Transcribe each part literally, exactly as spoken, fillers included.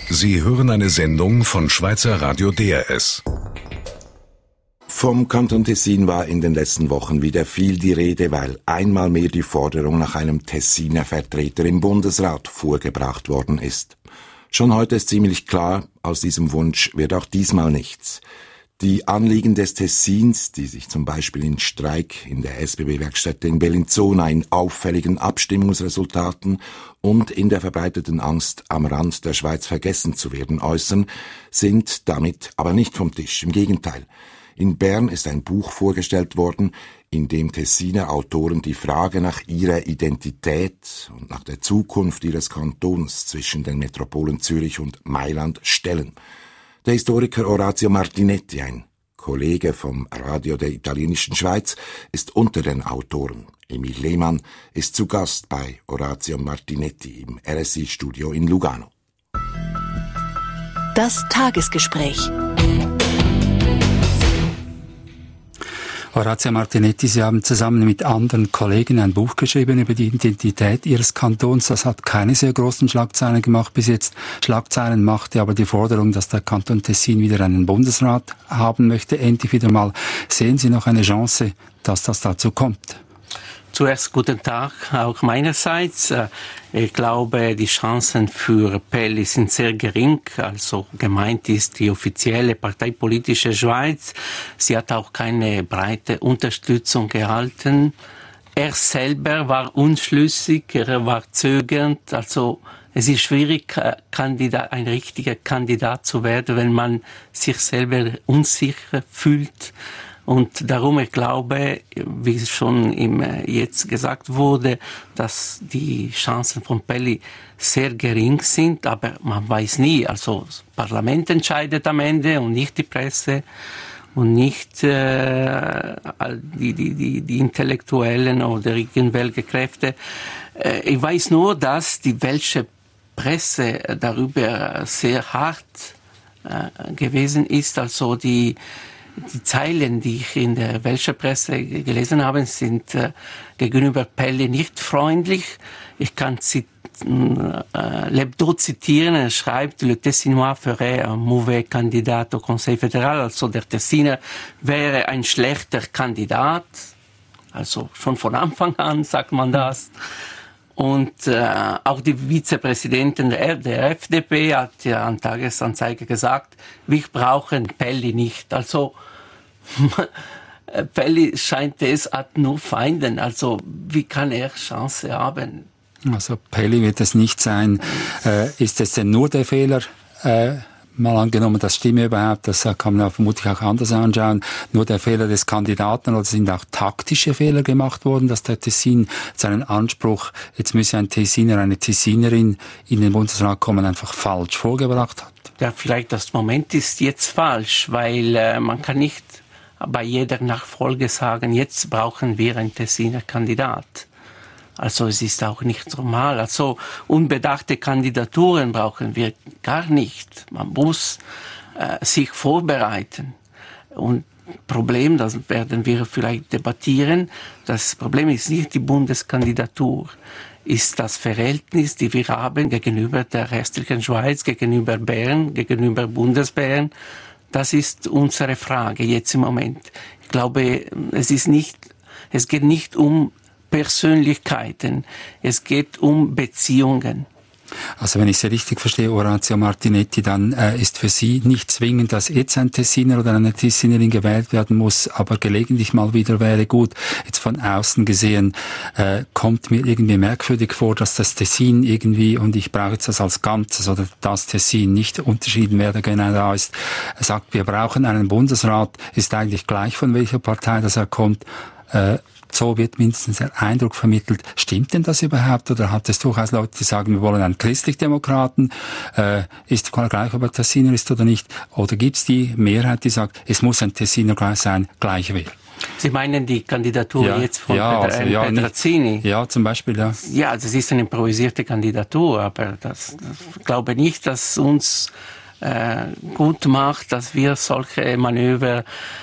Sie hören eine Sendung von Schweizer Radio D R S. Vom Kanton Tessin war in den letzten Wochen wieder viel die Rede, weil einmal mehr die Forderung nach einem Tessiner Vertreter im Bundesrat vorgebracht worden ist. Schon heute ist ziemlich klar, aus diesem Wunsch wird auch diesmal nichts. Die Anliegen des Tessins, die sich zum Beispiel in Streik in der S B B-Werkstätte in Bellinzona, in auffälligen Abstimmungsresultaten und in der verbreiteten Angst, am Rand der Schweiz vergessen zu werden, äußern, sind damit aber nicht vom Tisch. Im Gegenteil. In Bern ist ein Buch vorgestellt worden, in dem Tessiner Autoren die Frage nach ihrer Identität und nach der Zukunft ihres Kantons zwischen den Metropolen Zürich und Mailand stellen. Der Historiker Orazio Martinetti, ein Kollege vom Radio der italienischen Schweiz, ist unter den Autoren. Emil Lehmann ist zu Gast bei Orazio Martinetti im R S I-Studio in Lugano. Das Tagesgespräch. Orazio Martinetti, Sie haben zusammen mit anderen Kollegen ein Buch geschrieben über die Identität Ihres Kantons. Das hat keine sehr großen Schlagzeilen gemacht bis jetzt. Schlagzeilen machte aber die Forderung, dass der Kanton Tessin wieder einen Bundesrat haben möchte. Endlich wieder mal. Sehen Sie noch eine Chance, dass das dazu kommt? Zuerst guten Tag auch meinerseits. Ich glaube, die Chancen für Pelli sind sehr gering. Also gemeint ist die offizielle parteipolitische Schweiz. Sie hat auch keine breite Unterstützung gehalten. Er selber war unschlüssig, er war zögernd. Also es ist schwierig, Kandidat, ein richtiger Kandidat zu werden, wenn man sich selber unsicher fühlt. Und darum, ich glaube, wie es schon im, jetzt gesagt wurde, dass die Chancen von Pelli sehr gering sind, aber man weiß nie. Also das Parlament entscheidet am Ende und nicht die Presse und nicht äh, die, die, die, die Intellektuellen oder irgendwelche Kräfte. Äh, ich weiß nur, dass die welsche Presse darüber sehr hart äh, gewesen ist. Also die Die Zeilen, die ich in der welschen Presse gelesen habe, sind äh, gegenüber Pelli nicht freundlich. Ich kann zit- äh, L'Hebdo zitieren. Er schreibt, Le Tessinois ferait un mauvais candidat au Conseil fédéral. Also der Tessiner wäre ein schlechter Kandidat. Also schon von Anfang an sagt man das. Und äh, auch die Vizepräsidentin der, der F D P hat ja an Tagesanzeiger gesagt, wir brauchen Pelli nicht. Also Pelli scheint es, hat nur Feinden. Also wie kann er Chance haben? Also Pelli wird es nicht sein. Äh, ist es denn nur der Fehler, äh, mal angenommen, das stimme überhaupt, das kann man vermutlich auch anders anschauen, nur der Fehler des Kandidaten, oder sind auch taktische Fehler gemacht worden, dass der Tessin seinen Anspruch, jetzt müsse ein Tessiner, eine Tessinerin in den Bundesrat kommen, einfach falsch vorgebracht hat? Ja, vielleicht das Moment ist jetzt falsch, weil äh, man kann nicht bei jeder Nachfolge sagen, jetzt brauchen wir einen Tessiner Kandidat. Also es ist auch nicht normal. Also unbedachte Kandidaturen brauchen wir gar nicht. Man muss äh, sich vorbereiten. Und Problem, das werden wir vielleicht debattieren, das Problem ist nicht die Bundeskandidatur, ist das Verhältnis, die wir haben gegenüber der restlichen Schweiz, gegenüber Bern, gegenüber Bundesbern. Das ist unsere Frage jetzt im Moment. Ich glaube, es ist nicht, es geht nicht um Persönlichkeiten, es geht um Beziehungen. Also wenn ich Sie richtig verstehe, Orazio Martinetti, dann äh, ist für Sie nicht zwingend, dass jetzt ein Tessiner oder eine Tessinerin gewählt werden muss, aber gelegentlich mal wieder wäre gut. Jetzt von außen gesehen äh, kommt mir irgendwie merkwürdig vor, dass das Tessin irgendwie, und ich brauche jetzt das als Ganzes, oder das Tessin nicht unterschieden, wer da genau da ist, sagt, wir brauchen einen Bundesrat, ist eigentlich gleich von welcher Partei das er kommt, äh, so wird mindestens der Eindruck vermittelt. Stimmt denn das überhaupt? Oder hat es durchaus Leute, die sagen, wir wollen einen Christlich-Demokraten? Äh, ist gleich, ob er Tessiner ist oder nicht? Oder gibt es die Mehrheit, die sagt, es muss ein Tessiner gleich sein, gleich wer? Sie meinen die Kandidatur ja, jetzt von ja, Pedra- also, ja, Petrazzini? Nicht, ja, zum Beispiel, ja. Ja, das ist eine improvisierte Kandidatur, aber das, das ich glaube nicht, dass uns äh, gut macht, dass wir solche Manöver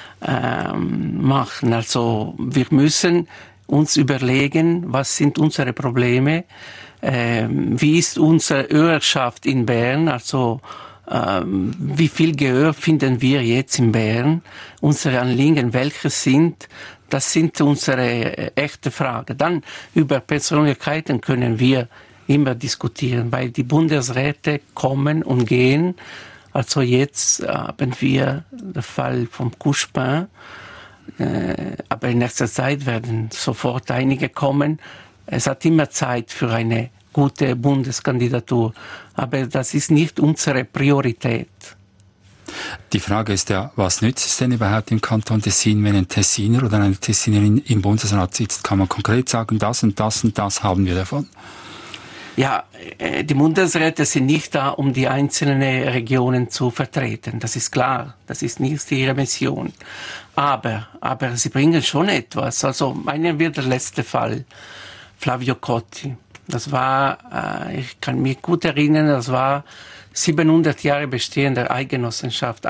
ähm, machen. Also wir müssen uns überlegen, was sind unsere Probleme. äh, wie ist unsere Hörerschaft in Bern, also äh, wie viel Gehör finden wir jetzt in Bern, unsere Anliegen, welche sind, das sind unsere äh, echte Fragen. Dann über Persönlichkeiten können wir immer diskutieren, weil die Bundesräte kommen und gehen. Also jetzt haben wir den Fall vom Couchepin, äh, aber in nächster Zeit werden sofort einige kommen. Es hat immer Zeit für eine gute Bundeskandidatur, aber das ist nicht unsere Priorität. Die Frage ist ja, was nützt es denn überhaupt im Kanton Tessin, wenn ein Tessiner oder eine Tessinerin im Bundesrat sitzt? Kann man konkret sagen, das und das und das haben wir davon? Ja, die Bundesräte sind nicht da, um die einzelnen Regionen zu vertreten. Das ist klar. Das ist nicht ihre Mission. Aber, aber sie bringen schon etwas. Also, meinen wir der letzte Fall. Flavio Cotti. Das war, ich kann mich gut erinnern, das war siebenhundert Jahre Bestehen der Eidgenossenschaft.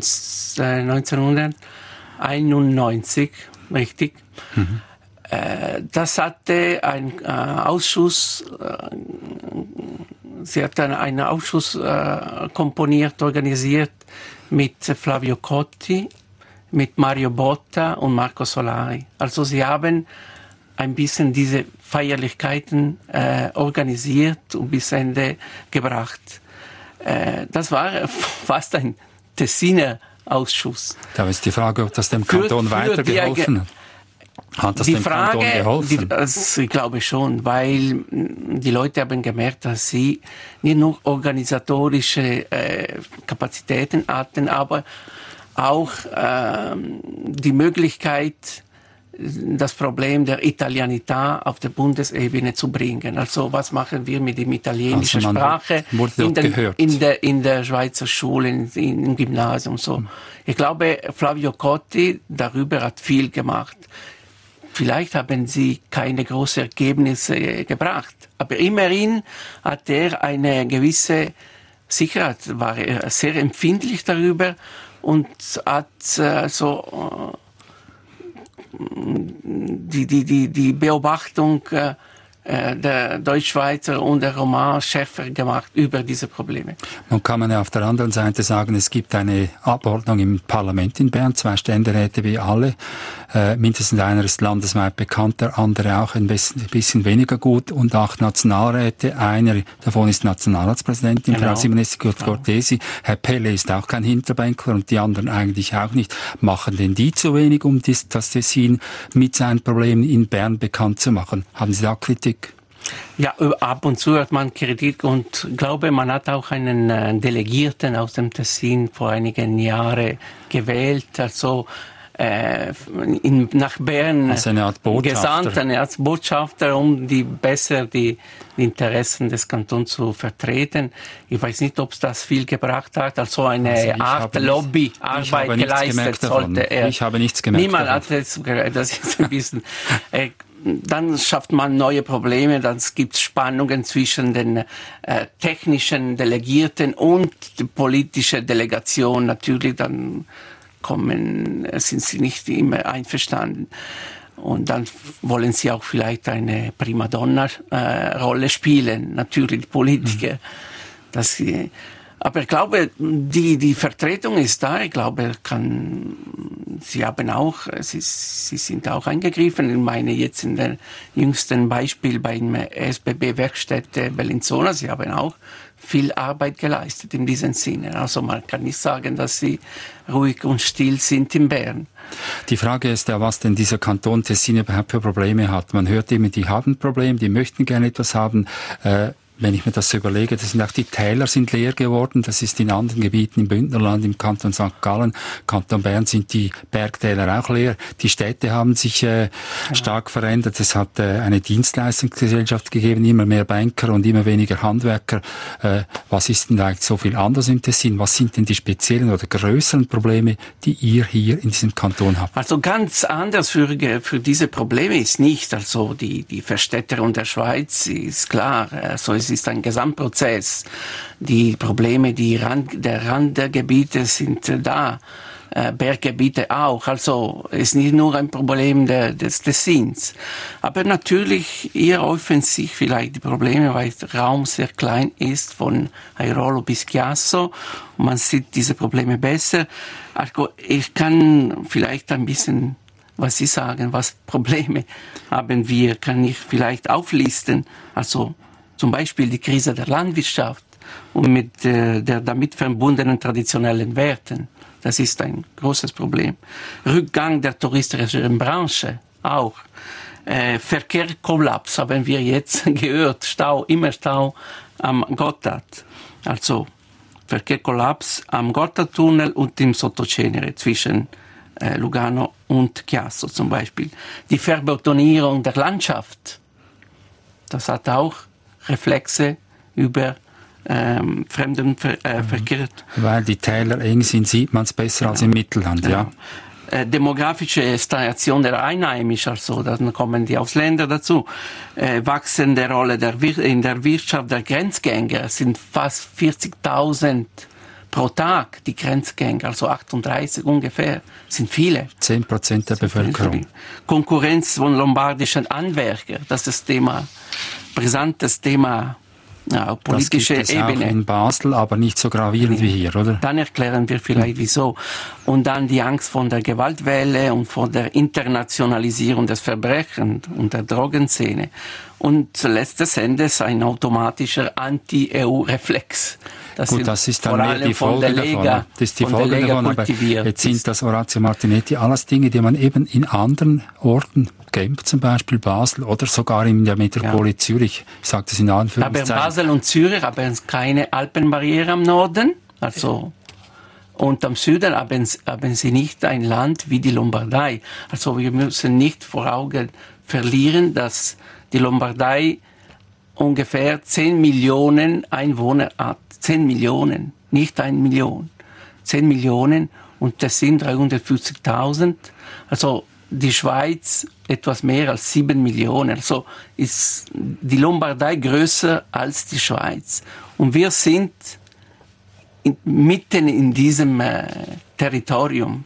neunzehnhunderteinundneunzig, richtig? Mhm. Das hatte ein äh, Ausschuss, äh, sie hat dann einen Ausschuss äh, komponiert, organisiert mit Flavio Cotti, mit Mario Botta und Marco Solari. Also sie haben ein bisschen diese Feierlichkeiten äh, organisiert und bis Ende gebracht. Äh, das war fast ein Tessiner Ausschuss. Da ist die Frage, ob das dem Kanton für, für weitergeholfen hat. Hat das die dem Frage, Kanton geholfen? Die, das, ich glaube schon, weil die Leute haben gemerkt, dass sie nicht nur organisatorische äh, Kapazitäten hatten, aber auch äh, die Möglichkeit, das Problem der Italianità auf der Bundesebene zu bringen. Also was machen wir mit der italienischen also Sprache in, den, in, der, in der Schweizer Schule, in, in, im Gymnasium so. Hm. Ich glaube, Flavio Cotti darüber hat viel gemacht. Vielleicht haben sie keine großen Ergebnisse gebracht, aber immerhin hat er eine gewisse Sicherheit, war er sehr empfindlich darüber und hat äh, so äh, die, die, die, die Beobachtung äh, der Deutschschweizer und der Roma schärfer gemacht über diese Probleme. Nun kann man ja auf der anderen Seite sagen, es gibt eine Abordnung im Parlament in Bern, zwei Ständeräte wie alle. Äh, mindestens einer ist landesweit bekannt, der andere auch ein bisschen, bisschen weniger gut und acht Nationalräte. Einer davon ist Nationalratspräsidentin, genau. Frau Simonetta Cortesi. Genau. Herr Pelle ist auch kein Hinterbänkler und die anderen eigentlich auch nicht. Machen denn die zu wenig, um das Tessin mit seinen Problemen in Bern bekannt zu machen? Haben Sie da Kritik? Ja, ab und zu hat man Kritik und glaube, man hat auch einen äh, Delegierten aus dem Tessin vor einigen Jahren gewählt, also äh, in, nach Bern also eine Art Botschafter. gesandt, eine Art Botschafter, um die besser die, die Interessen des Kantons zu vertreten. Ich weiß nicht, ob es das viel gebracht hat, also eine also Art Lobbyarbeit geleistet sollte er. Ich habe nichts gemerkt. Niemand davon. hat es, das ist ein bisschen äh, dann schafft man neue Probleme, dann gibt es Spannungen zwischen den äh, technischen Delegierten und der politischen Delegation. Natürlich, dann kommen, sind sie nicht immer einverstanden. Und dann wollen sie auch vielleicht eine Primadonna-Rolle äh, spielen, natürlich die Politiker. Mhm. Dass sie, aber ich glaube, die, die Vertretung ist da. Ich glaube, kann, sie haben auch, sie, sie sind auch eingegriffen. Ich meine jetzt in der jüngsten Beispiel beim S B B-Werkstätte Bellinzona. Sie haben auch viel Arbeit geleistet in diesem Sinne. Also man kann nicht sagen, dass sie ruhig und still sind in Bern. Die Frage ist ja, was denn dieser Kanton Tessin überhaupt für Probleme hat. Man hört immer, die haben Probleme, die möchten gerne etwas haben. Äh, Wenn ich mir das so überlege, das sind auch die Täler sind leer geworden. Das ist in anderen Gebieten im Bündnerland, im Kanton Sankt Gallen, Kanton Bern sind die Bergtäler auch leer. Die Städte haben sich äh, genau. stark verändert. Es hat äh, eine Dienstleistungsgesellschaft gegeben, immer mehr Banker und immer weniger Handwerker. Äh, was ist denn eigentlich so viel anders im Tessin? Was sind denn die speziellen oder größeren Probleme, die ihr hier in diesem Kanton habt? Also ganz anders für, für diese Probleme ist nicht. Also die, die Verstädterung der Schweiz ist klar. Also es ist ein Gesamtprozess. Die Probleme, die Rand, der Rand der Gebiete sind da. äh, Berggebiete auch. Also ist nicht nur ein Problem der, des Tessins. Aber natürlich, hier häufen sich vielleicht die Probleme, weil der Raum sehr klein ist, von Airolo bis Chiasso. Und man sieht diese Probleme besser. Also ich kann vielleicht ein bisschen, was Sie sagen, was Probleme haben wir, kann ich vielleicht auflisten. Also zum Beispiel die Krise der Landwirtschaft und mit äh, der damit verbundenen traditionellen Werten. Das ist ein großes Problem. Rückgang der touristischen Branche auch. Äh, Verkehrskollaps haben wir jetzt gehört. Stau, immer Stau am Gotthard. Also Verkehrskollaps am Gotthardtunnel und im Sottocenere zwischen äh, Lugano und Chiasso zum Beispiel. Die Verbetonierung der Landschaft. Das hat auch Reflexe über ähm, Fremdenverkehr. Äh, Weil die Täler eng sind, sieht man es besser genau. als im Mittelland, genau. ja. Äh, demografische Stagnation der Einheimischen, also dann kommen die Ausländer dazu. Äh, wachsende Rolle der Wir- in der Wirtschaft der Grenzgänger, sind fast vierzigtausend pro Tag, die Grenzgänger, also achtunddreißig ungefähr, sind viele. Zehn Prozent der Bevölkerung. Konkurrenz von lombardischen Anwerkern, das ist das Thema, brisantes Thema, ja, politische das gibt es Ebene. Auch in Basel, aber nicht so gravierend ja. wie hier, oder? Dann erklären wir vielleicht wieso. Und dann die Angst vor der Gewaltwelle und vor der Internationalisierung des Verbrechens und der Drogenszene. Und letztes Endes ein automatischer Anti-E U-Reflex. Das Gut, das ist dann mehr die Folge davon. Das ist die Folge davon, aber jetzt sind das Orazio Martinetti alles Dinge, die man eben in anderen Orten, Genf zum Beispiel, Basel oder sogar in der Metropole ja. Zürich, ich sage das in Anführungszeichen. Aber Basel und Zürich haben keine Alpenbarriere am Norden, also und am Süden haben, haben sie nicht ein Land wie die Lombardei. Also wir müssen nicht vor Augen verlieren, dass die Lombardei ungefähr zehn Millionen Einwohner hat. zehn Millionen, nicht eine Million. zehn Millionen und das sind dreihundertfünfzigtausend. Also die Schweiz etwas mehr als sieben Millionen. Also ist die Lombardei größer als die Schweiz. Und wir sind in, mitten in diesem äh, Territorium.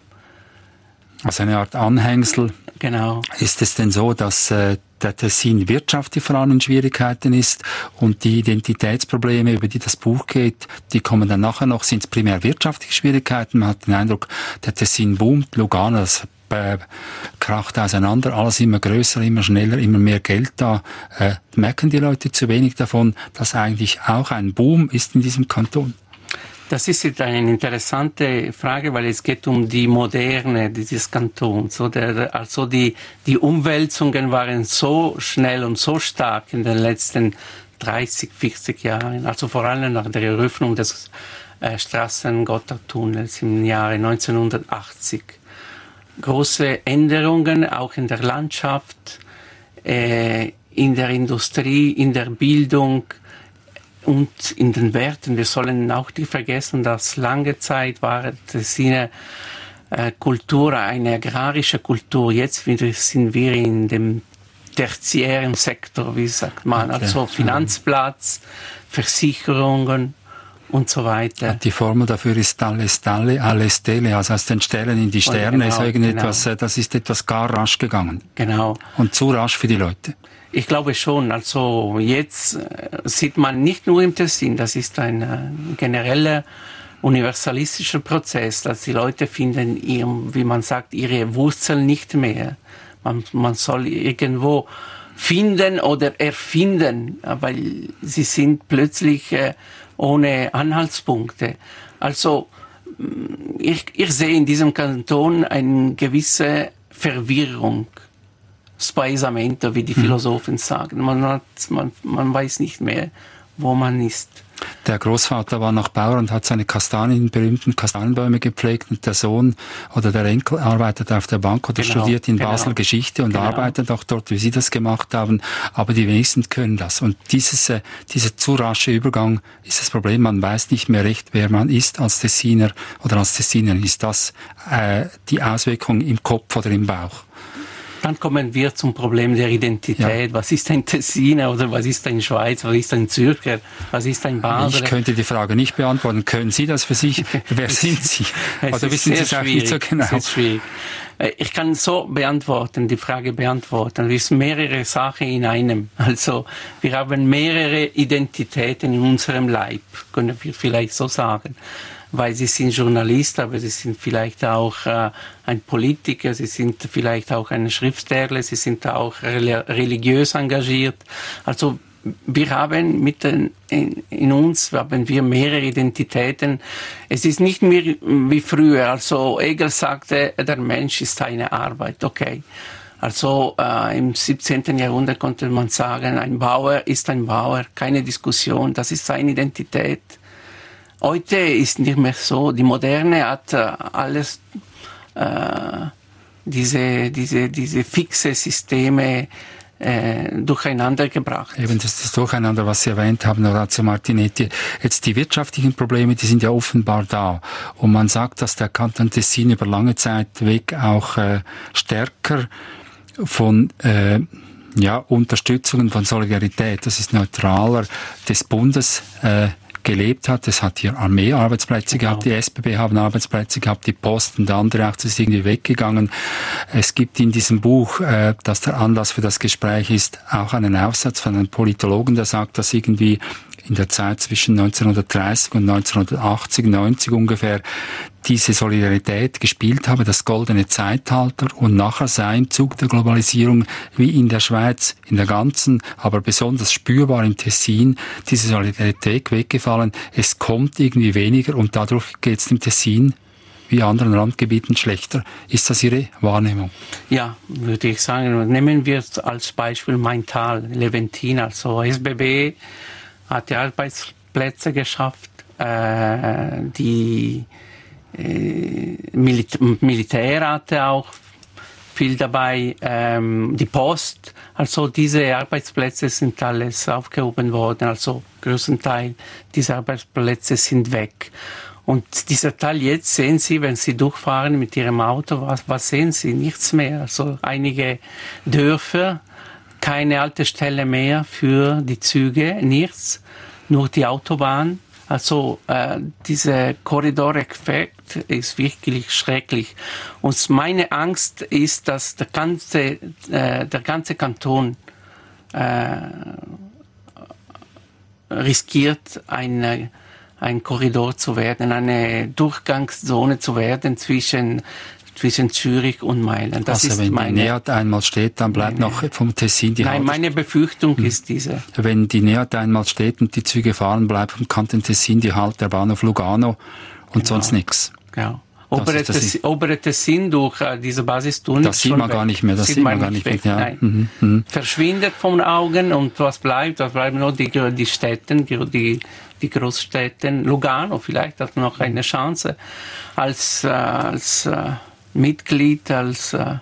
Also eine Art Anhängsel. Genau. Ist es denn so, dass äh, der Tessin wirtschaftlich vor allem in Schwierigkeiten ist und die Identitätsprobleme, über die das Buch geht, die kommen dann nachher noch, sind es primär wirtschaftliche Schwierigkeiten? Man hat den Eindruck, der Tessin boomt, Lugano, das äh, kracht auseinander, alles immer größer, immer schneller, immer mehr Geld da. Äh, merken die Leute zu wenig davon, dass eigentlich auch ein Boom ist in diesem Kanton? Das ist jetzt eine interessante Frage, weil es geht um die Moderne dieses Kantons. Oder? Also die, die Umwälzungen waren so schnell und so stark in den letzten dreißig, vierzig Jahren. Also vor allem nach der Eröffnung des äh, Straßen-Gotthardtunnels im Jahre neunzehnhundertachtzig. Große Änderungen auch in der Landschaft, äh, in der Industrie, in der Bildung, und in den Werten. Wir sollen auch nicht vergessen, dass lange Zeit war Tessiner äh, Kultur eine agrarische Kultur. Jetzt sind wir in dem tertiären Sektor, wie sagt man, okay. Also Finanzplatz, Versicherungen und so weiter. Die Formel dafür ist alle Stalle, alle Stelle, also aus den Sternen in die Sterne. Genau, ist irgendetwas, genau. Das ist etwas gar rasch gegangen. Genau. Und zu rasch für die Leute. Ich glaube schon. Also jetzt sieht man nicht nur im Tessin, das ist ein äh, genereller universalistischer Prozess, dass die Leute finden, ihr, wie man sagt, ihre Wurzeln nicht mehr. Man, man soll irgendwo finden oder erfinden, weil sie sind plötzlich äh, ohne Anhaltspunkte. Also ich, ich sehe in diesem Kanton eine gewisse Verwirrung. Spaesamento, wie die Philosophen sagen. Man, hat, man, man weiß nicht mehr, wo man ist. Der Großvater war noch Bauer und hat seine Kastanien, berühmten Kastanienbäume gepflegt und der Sohn oder der Enkel arbeitet auf der Bank oder genau, studiert in genau, Basel Geschichte und genau. arbeitet auch dort, wie Sie das gemacht haben. Aber die wenigsten können das. Und dieses, äh, dieser zu rasche Übergang ist das Problem. Man weiß nicht mehr recht, wer man ist als Tessiner oder als Tessinerin. Ist das äh, die Auswirkung im Kopf oder im Bauch? Dann kommen wir zum Problem der Identität. Ja. Was ist ein Tessiner oder was ist ein Schweizer, was ist ein Zürcher, was ist ein Basler? Ich könnte die Frage nicht beantworten. Können Sie das für sich? Wer sind Sie? Oder wissen Sie es auch nicht so genau? Es ist schwierig. Ich kann so beantworten, die Frage beantworten. Es sind mehrere Sachen in einem. Also wir haben mehrere Identitäten in unserem Leib, können wir vielleicht so sagen. Weil sie sind Journalist, aber sie sind vielleicht auch äh, ein Politiker, sie sind vielleicht auch ein Schriftsteller, sie sind auch religiös engagiert. Also wir haben mit den, in, in uns haben wir mehrere Identitäten. Es ist nicht mehr wie früher. Also Hegel sagte, der Mensch ist eine Arbeit. Okay. Also äh, im siebzehnten Jahrhundert konnte man sagen, ein Bauer ist ein Bauer, keine Diskussion. Das ist seine Identität. Heute ist nicht mehr so. Die Moderne hat äh, alles, äh, diese, diese, diese fixe Systeme äh, durcheinander gebracht. Eben das, das Durcheinander, was Sie erwähnt haben, Orazio Martinetti. Jetzt die wirtschaftlichen Probleme, die sind ja offenbar da. Und man sagt, dass der Kanton Tessin über lange Zeit weg auch äh, stärker von äh, ja, Unterstützungen von Solidarität, das ist neutraler, des Bundes äh, gelebt hat. Es hat hier Armee-Arbeitsplätze genau. gehabt, die S B B haben Arbeitsplätze gehabt, die Post und andere auch, das ist irgendwie weggegangen. Es gibt in diesem Buch, äh, das der Anlass für das Gespräch ist, auch einen Aufsatz von einem Politologen, der sagt, dass irgendwie in der Zeit zwischen neunzehnhundertdreißig und neunzehnhundertachtzig, neunzig ungefähr diese Solidarität gespielt habe, das goldene Zeitalter, und nachher sei im Zug der Globalisierung wie in der Schweiz, in der ganzen, aber besonders spürbar im Tessin, diese Solidarität weggefallen. Es kommt irgendwie weniger und dadurch geht es dem Tessin wie anderen Randgebieten schlechter. Ist das Ihre Wahrnehmung? Ja, würde ich sagen. Nehmen wir als Beispiel Maintal, Leventin, also S B B hat die Arbeitsplätze geschafft, äh, die äh, Milita- Militär hatte auch viel dabei, ähm, die Post, also diese Arbeitsplätze sind alles aufgehoben worden, also größten Teil dieser Arbeitsplätze sind weg. Und dieser Teil jetzt sehen Sie, wenn Sie durchfahren mit Ihrem Auto, was, was sehen Sie? Nichts mehr. Also einige Dörfer, keine Haltestelle mehr für die Züge, nichts, nur die Autobahn. Also äh, dieser Korridoreffekt ist wirklich schrecklich. Und meine Angst ist, dass der ganze, äh, der ganze Kanton äh, riskiert, eine, ein Korridor zu werden, eine Durchgangszone zu werden zwischen zwischen Zürich und Mailand. Das also ist wenn meine, die Neat einmal steht, dann bleibt meine, noch vom Tessin die Nein, meine Befürchtung hm. ist diese. Wenn die Neat einmal steht und die Züge fahren, bleibt vom Kanton Tessin die Halt der Bahnhof Lugano und genau. sonst nichts. Genau. Obere, Tessin, obere Tessin durch äh, diese Basistunnel. Das sieht man weg. gar nicht mehr. Das sieht man gar nicht mehr. Ja. Nein. Mhm. Mhm. Verschwindet von den Augen und was bleibt? Was bleiben nur die, die Städten, die, die Großstädten. Lugano vielleicht hat noch eine Chance als, äh, als äh, Mitglied, als äh,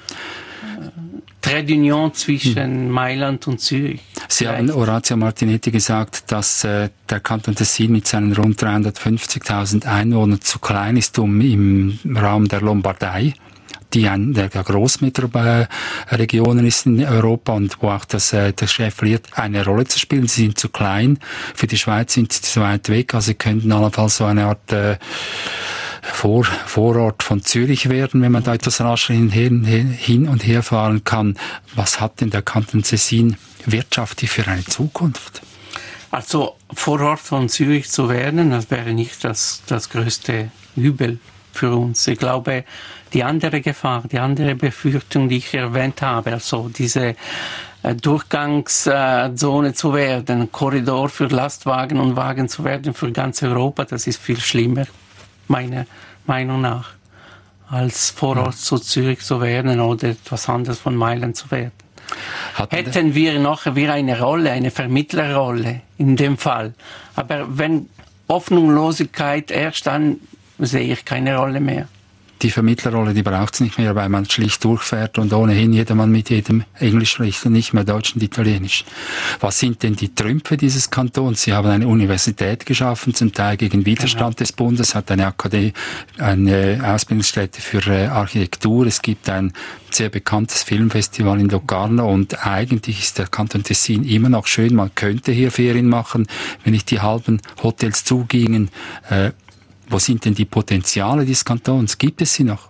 Trade Union zwischen Mailand und Zürich. Sie Vielleicht. haben Orazio Martinetti gesagt, dass äh, der Kanton Tessin mit seinen rund dreihundertfünfzigtausend Einwohnern zu klein ist, um im Raum der Lombardei, die eine der Großmetropolregionen ist in Europa und wo auch das, äh, das Chef lehrt, eine Rolle zu spielen. Sie sind zu klein. Für die Schweiz sind sie zu weit weg. Also sie könnten allenfalls so eine Art äh, Vor, Vorort von Zürich werden, wenn man da etwas rascher hin, hin und her fahren kann. Was hat denn der Kanton Tessin wirtschaftlich für eine Zukunft? Also Vorort von Zürich zu werden, das wäre nicht das, das größte Übel für uns. Ich glaube, die andere Gefahr, die andere Befürchtung, die ich erwähnt habe, also diese äh, Durchgangszone zu werden, Korridor für Lastwagen und Wagen zu werden für ganz Europa, das ist viel schlimmer, meiner Meinung nach, als Vorort zu Zürich zu werden oder etwas anderes von Mailand zu werden. Hatten Hätten wir noch wir eine Rolle, eine Vermittlerrolle in dem Fall. Aber wenn Hoffnungslosigkeit herrscht, dann sehe ich keine Rolle mehr. die Vermittlerrolle, die braucht es nicht mehr, weil man schlicht durchfährt und ohnehin jedermann mit jedem Englisch spricht und nicht mehr Deutsch und Italienisch. Was sind denn die Trümpfe dieses Kantons? Sie haben eine Universität geschaffen, zum Teil gegen Widerstand des Bundes, hat eine Akademie, eine Ausbildungsstätte für äh, Architektur. Es gibt ein sehr bekanntes Filmfestival in Locarno und eigentlich ist der Kanton Tessin immer noch schön. Man könnte hier Ferien machen, wenn nicht die halben Hotels zugingen. Äh, wo sind denn die Potenziale des Kantons? Gibt es sie noch?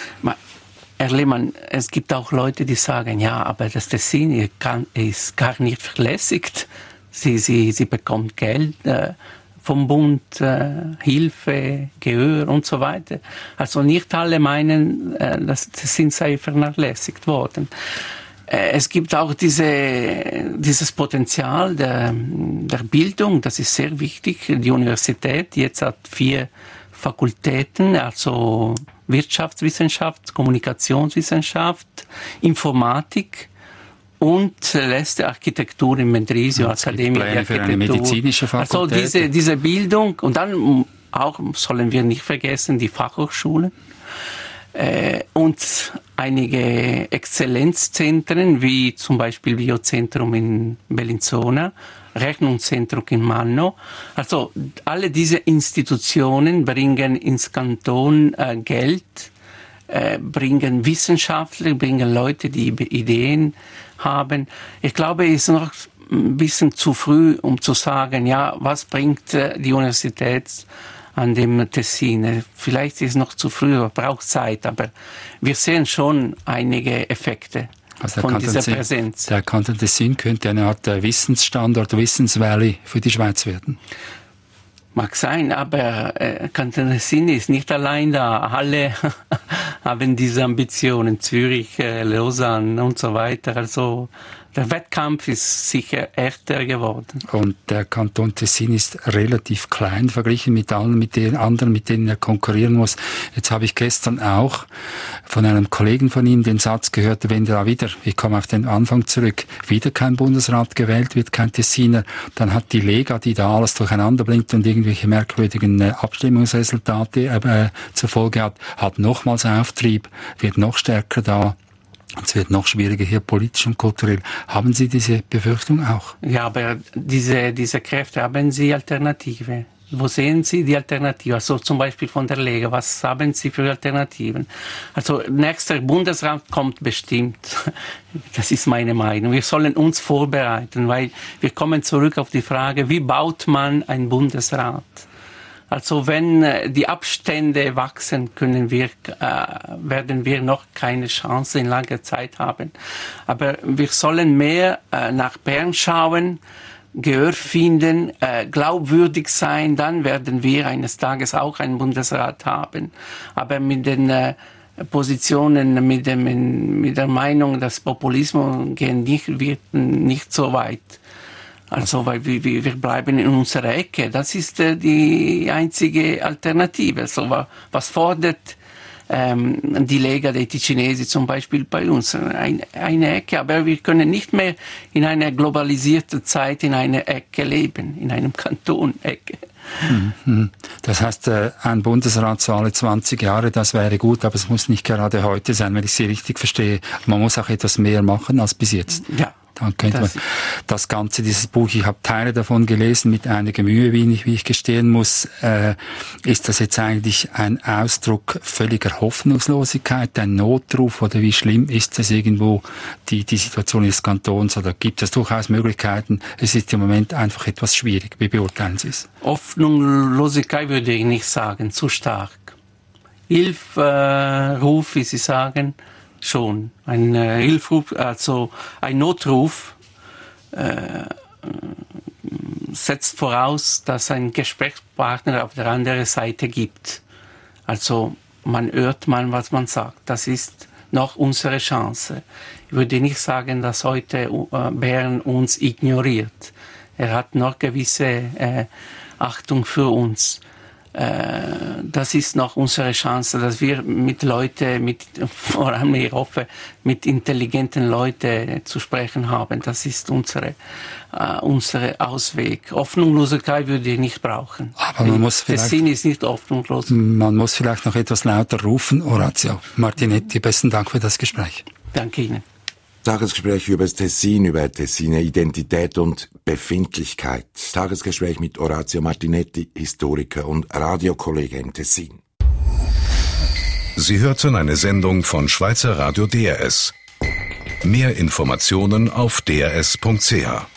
Herr Lehmann, es gibt auch Leute, die sagen, ja, aber das Tessin kann, ist gar nicht verlässigt. Sie, sie, sie bekommt Geld äh, vom Bund, äh, Hilfe, Gehör und so weiter. Also nicht alle meinen, äh, das Tessin sei vernachlässigt worden. Äh, es gibt auch diese, dieses Potenzial der, der Bildung, das ist sehr wichtig. Die Universität jetzt hat vier Fakultäten, also Wirtschaftswissenschaft, Kommunikationswissenschaft, Informatik und letzte Architektur in Mendrisio, Akademie der Architektur. Für eine medizinische Fakultät. Also diese, diese Bildung und dann auch sollen wir nicht vergessen die Fachhochschulen äh, und einige Exzellenzzentren wie zum Beispiel Biozentrum in Bellinzona, Rechnungszentrum in Manno. Also alle diese Institutionen bringen ins Kanton äh, Geld, äh, bringen Wissenschaftler, bringen Leute, die Ideen haben. Ich glaube, es ist noch ein bisschen zu früh, um zu sagen, ja, was bringt äh, die Universität an dem Tessin? Vielleicht ist es noch zu früh, braucht Zeit, aber wir sehen schon einige Effekte. Also von dieser Tessin, Präsenz. Der Kanton Tessin könnte eine Art Wissensstandort, Wissensvalley für die Schweiz werden. Mag sein, aber äh, Kanton Tessin ist nicht allein da. Alle haben diese Ambitionen, Zürich, äh, Lausanne und so weiter. Also der Wettkampf ist sicher härter geworden. Und der Kanton Tessin ist relativ klein verglichen mit allen, mit den anderen, mit denen er konkurrieren muss. Jetzt habe ich gestern auch von einem Kollegen von ihm den Satz gehört, wenn da wieder, ich komme auf den Anfang zurück, wieder kein Bundesrat gewählt wird, kein Tessiner, dann hat die Lega, die da alles durcheinander bringt und irgendwelche merkwürdigen äh, Abstimmungsresultate äh, zur Folge hat, hat nochmals Auftrieb, wird noch stärker da. Es wird noch schwieriger hier politisch und kulturell. Haben Sie diese Befürchtung auch? Ja, aber diese, diese Kräfte, haben Sie Alternative? Wo sehen Sie die Alternative? Also zum Beispiel von der Lega, was haben Sie für Alternativen? Also nächster Bundesrat kommt bestimmt. Das ist meine Meinung. Wir sollen uns vorbereiten, weil wir kommen zurück auf die Frage, wie baut man einen Bundesrat? Also wenn die Abstände wachsen, können wir, äh, werden wir noch keine Chance in langer Zeit haben. Aber wir sollen mehr äh, nach Bern schauen, Gehör finden, äh, glaubwürdig sein, dann werden wir eines Tages auch einen Bundesrat haben. Aber mit den äh, Positionen, mit, dem, mit der Meinung, dass Populismus gehen nicht, wird nicht so weit. Also, weil wir, wir bleiben in unserer Ecke. Das ist äh, die einzige Alternative. Also, was fordert ähm, die Lega dei Ticinesi zum Beispiel bei uns? Ein, eine Ecke. Aber wir können nicht mehr in einer globalisierten Zeit in einer Ecke leben, in einem Kanton-Ecke. Das heißt, ein Bundesrat so alle zwanzig Jahre, das wäre gut, aber es muss nicht gerade heute sein, wenn ich Sie richtig verstehe. Man muss auch etwas mehr machen als bis jetzt. Ja. Dann könnte man das Ganze, dieses Buch, ich habe Teile davon gelesen, mit einiger Mühe, wie ich, wie ich gestehen muss. Äh, ist das jetzt eigentlich ein Ausdruck völliger Hoffnungslosigkeit, ein Notruf, oder wie schlimm ist es irgendwo, die, die Situation des Kantons, oder gibt es durchaus Möglichkeiten? Es ist im Moment einfach etwas schwierig. Wie beurteilen Sie es? Hoffnungslosigkeit würde ich nicht sagen, zu stark. Hilferuf, wie Sie sagen, schon. Ein äh, Hilferuf, also ein Notruf äh, setzt voraus, dass ein Gesprächspartner auf der anderen Seite gibt. Also man hört mal, was man sagt. Das ist noch unsere Chance. Ich würde nicht sagen, dass heute äh, Bern uns ignoriert. Er hat noch gewisse äh, Achtung für uns. äh, das ist noch unsere Chance, dass wir mit Leuten, mit, vor allem ich hoffe, mit intelligenten Leuten zu sprechen haben. Das ist unsere, äh, unsere Ausweg. Hoffnungslosigkeit würde ich nicht brauchen. Aber man muss vielleicht, Tessin ist nicht hoffnungslos. Man muss vielleicht noch etwas lauter rufen. Orazio Martinetti, besten Dank für das Gespräch. Danke Ihnen. Tagesgespräch über das Tessin, über Tessiner Identität und Befindlichkeit. Tagesgespräch mit Orazio Martinetti, Historiker und Radiokollege im Tessin. Sie hörten eine Sendung von Schweizer Radio D R S. Mehr Informationen auf d r s punkt c h.